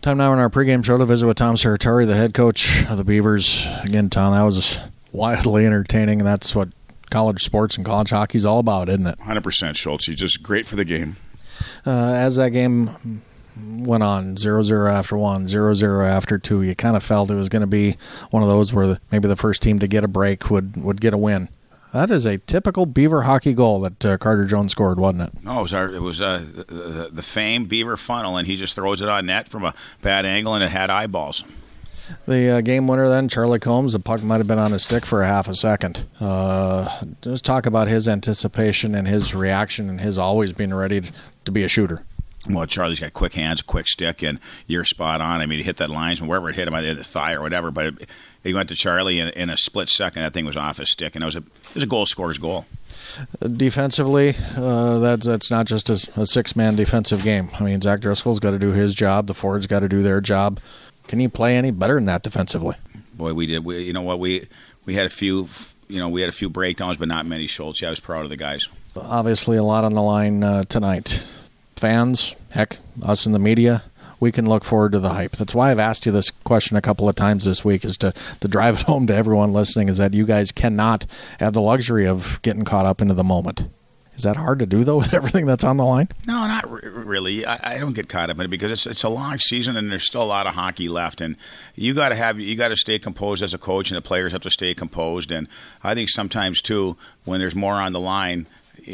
Time now in our pregame show to visit with Tom Serratore, the head coach of the Beavers. Again, Tom, that was wildly entertaining, and that's what college sports and college hockey is all about, isn't it? 100%, Schultz. He's just great for the game. As that game went on, 0-0 after 1, 0-0 after 2, you kind of felt it was going to be one of those where maybe the first team to get a break would get a win. That is a typical Beaver hockey goal that Carter Jones scored, wasn't it? No, it was the famed Beaver funnel, and he just throws it on net from a bad angle, and it had eyeballs. The game winner then, Charlie Combs, the puck might have been on his stick for a half a second. Just talk about his anticipation and his reaction and his always being ready to be a shooter. Well, Charlie's got quick hands, quick stick, and you're spot on. I mean, he hit that linesman, wherever it hit him, either the thigh or whatever, but he went to Charlie in a split second. That thing was off his stick, and it was a goal scorer's goal. Defensively, that's not just a six-man defensive game. I mean, Zach Driscoll's got to do his job. The forwards got to do their job. Can you play any better than that defensively? Boy, we did. You know what? We had a few. We had a few breakdowns, but not many. Schultz. Yeah, I was proud of the guys. Obviously, a lot on the line tonight. Fans, heck, us in the media, we can look forward to the hype. That's why I've asked you this question a couple of times this week, is to drive it home to everyone listening, is that you guys cannot have the luxury of getting caught up into the moment. Is that hard to do, though, with everything that's on the line? No, not really. I don't get caught up in it because it's a long season and there's still a lot of hockey left. And you got to stay composed as a coach, and the players have to stay composed. And I think sometimes too, when there's more on the line,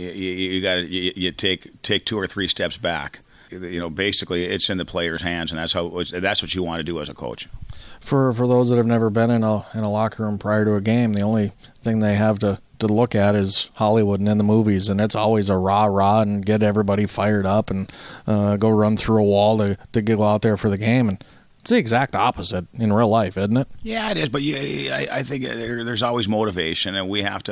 you take 2 or 3 steps back. Basically, it's in the players' hands, and that's what you want to do as a coach. For those that have never been in a locker room prior to a game, the only thing they have to look at is Hollywood and in the movies, and it's always a rah and get everybody fired up and go run through a wall to go out there for the game. And it's the exact opposite in real life, isn't it? Yeah, it is. But I think there's always motivation, and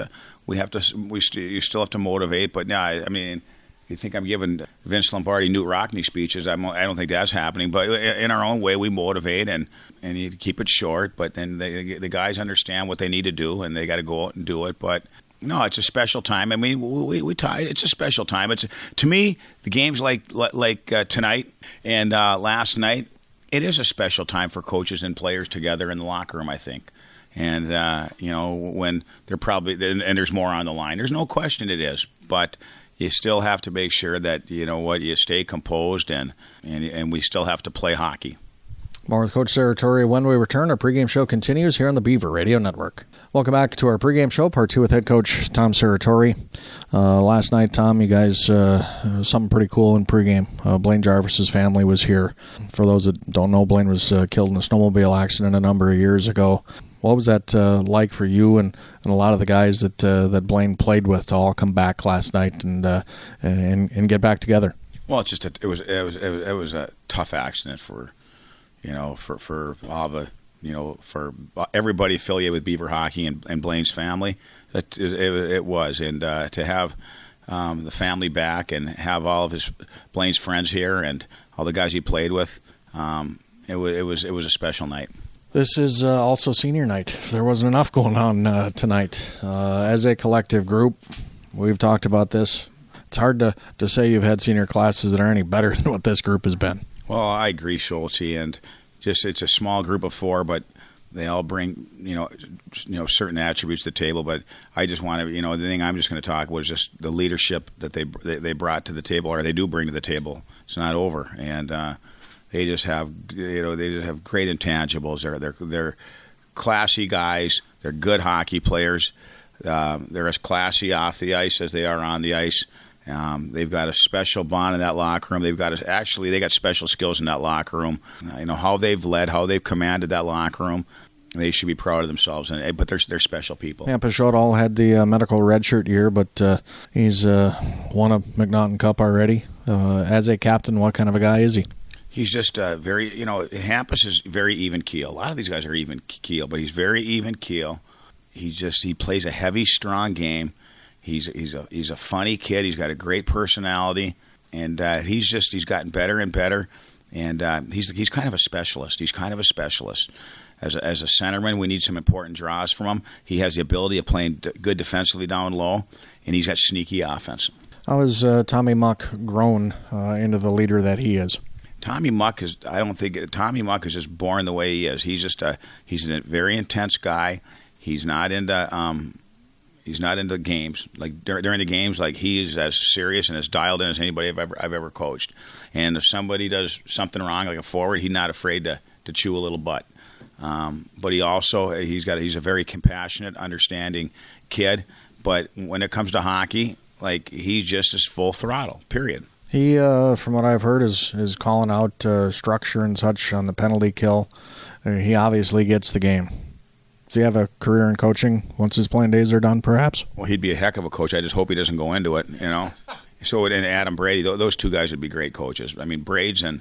you still have to motivate. But yeah, I mean, you think I'm giving Vince Lombardi Newt Rockne speeches? I don't think that's happening. But in our own way, we motivate and you keep it short. But then the guys understand what they need to do, and they got to go out and do it. But no, it's a special time. I mean, we tied. It's a special time. To me, the games like tonight and last night, it is a special time for coaches and players together in the locker room, I think. And when they're and there's more on the line. There's no question it is, but you still have to make sure that you stay composed and we still have to play hockey. More with Coach Serratore when we return. Our pregame show continues here on the Beaver Radio Network. Welcome back to our pregame show, part 2 with head coach Tom Serratore. Last night, Tom, you guys, something pretty cool in pregame. Blaine Jarvis's family was here. For those that don't know, Blaine was killed in a snowmobile accident a number of years ago. What was that like for you and a lot of the guys that Blaine played with to all come back last night and get back together? Well, it's just it was a tough accident for all the for everybody affiliated with Beaver hockey and Blaine's family. It was, and to have the family back and have all of Blaine's friends here and all the guys he played with, it was a special night. This is also senior night. There wasn't enough going on tonight. As a collective group, we've talked about this. It's hard to say you've had senior classes that are any better than what this group has been. Well, I agree, Schultz, and it's a small group of 4, but they all bring certain attributes to the table. But I just want to the thing I'm just going to talk about is just the leadership that they brought to the table, or they do bring to the table. It's not over, and they just have great intangibles. They're classy guys. They're good hockey players. They're as classy off the ice as they are on the ice. They've got a special bond in that locker room. They got special skills in that locker room. How they've led, how they've commanded that locker room. They should be proud of themselves. But they're special people. Yeah, Pashot had the medical redshirt year, but he's won a McNaughton Cup already. As a captain, what kind of a guy is he? He's just very, Hampus is very even keel. A lot of these guys are even keel, but he's very even keel. He plays a heavy, strong game. He's a funny kid. He's got a great personality, and he's gotten better and better. And he's kind of a specialist. He's kind of a specialist. As a centerman, we need some important draws from him. He has the ability of playing good defensively down low, and he's got sneaky offense. How has Tommy Muck grown into the leader that he is? Tommy Muck is. I don't think Tommy Muck is just born the way he is. He's just he's a very intense guy. He's not into games. Like during the games, like he's as serious and as dialed in as anybody I've ever coached. And if somebody does something wrong, like a forward, he's not afraid to chew a little butt. But he's a very compassionate, understanding kid. But when it comes to hockey, like he's just as full throttle. Period. He, from what I've heard, is calling out structure and such on the penalty kill. He obviously gets the game. Does he have a career in coaching once his playing days are done, perhaps? Well, he'd be a heck of a coach. I just hope he doesn't go into it, So, and Adam Brady, those two guys would be great coaches. I mean, Brades and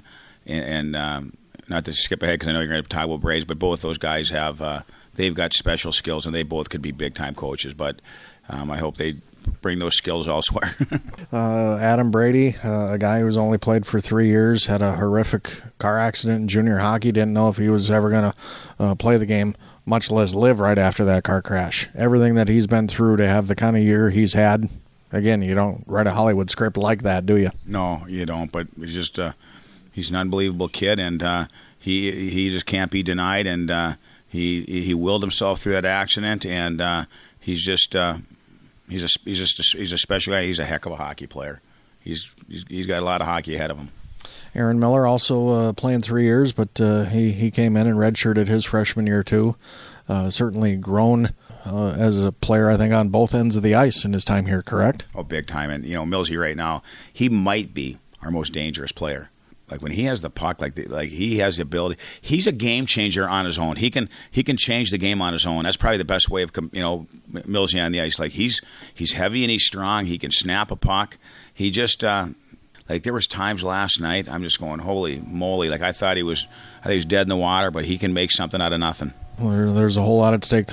not to skip ahead because I know you're going to talk about Brades, but both those guys they've got special skills, and they both could be big-time coaches. But I hope they bring those skills elsewhere. Adam Brady, a guy who's only played for 3 years, had a horrific car accident in junior hockey, didn't know if he was ever going to play the game, much less live right after that car crash. Everything that he's been through to have the kind of year he's had, again, you don't write a Hollywood script like that, do you? No, you don't, but he's just he's an unbelievable kid, and he just can't be denied, and he willed himself through that accident, and he's just he's a special guy. He's a heck of a hockey player. He's got a lot of hockey ahead of him. Aaron Miller also playing 3 years, but he came in and redshirted his freshman year too. Certainly grown as a player, I think, on both ends of the ice in his time here, correct? Oh, big time. And, Millsy right now, he might be our most dangerous player. Like when he has the puck, like he has the ability. He's a game changer on his own. He can change the game on his own. That's probably the best way of Millsy on the ice. Like he's heavy and he's strong. He can snap a puck. He just like there was times last night. I'm just going, holy moly! Like I thought he was dead in the water, but he can make something out of nothing. Well, there's a whole lot at stake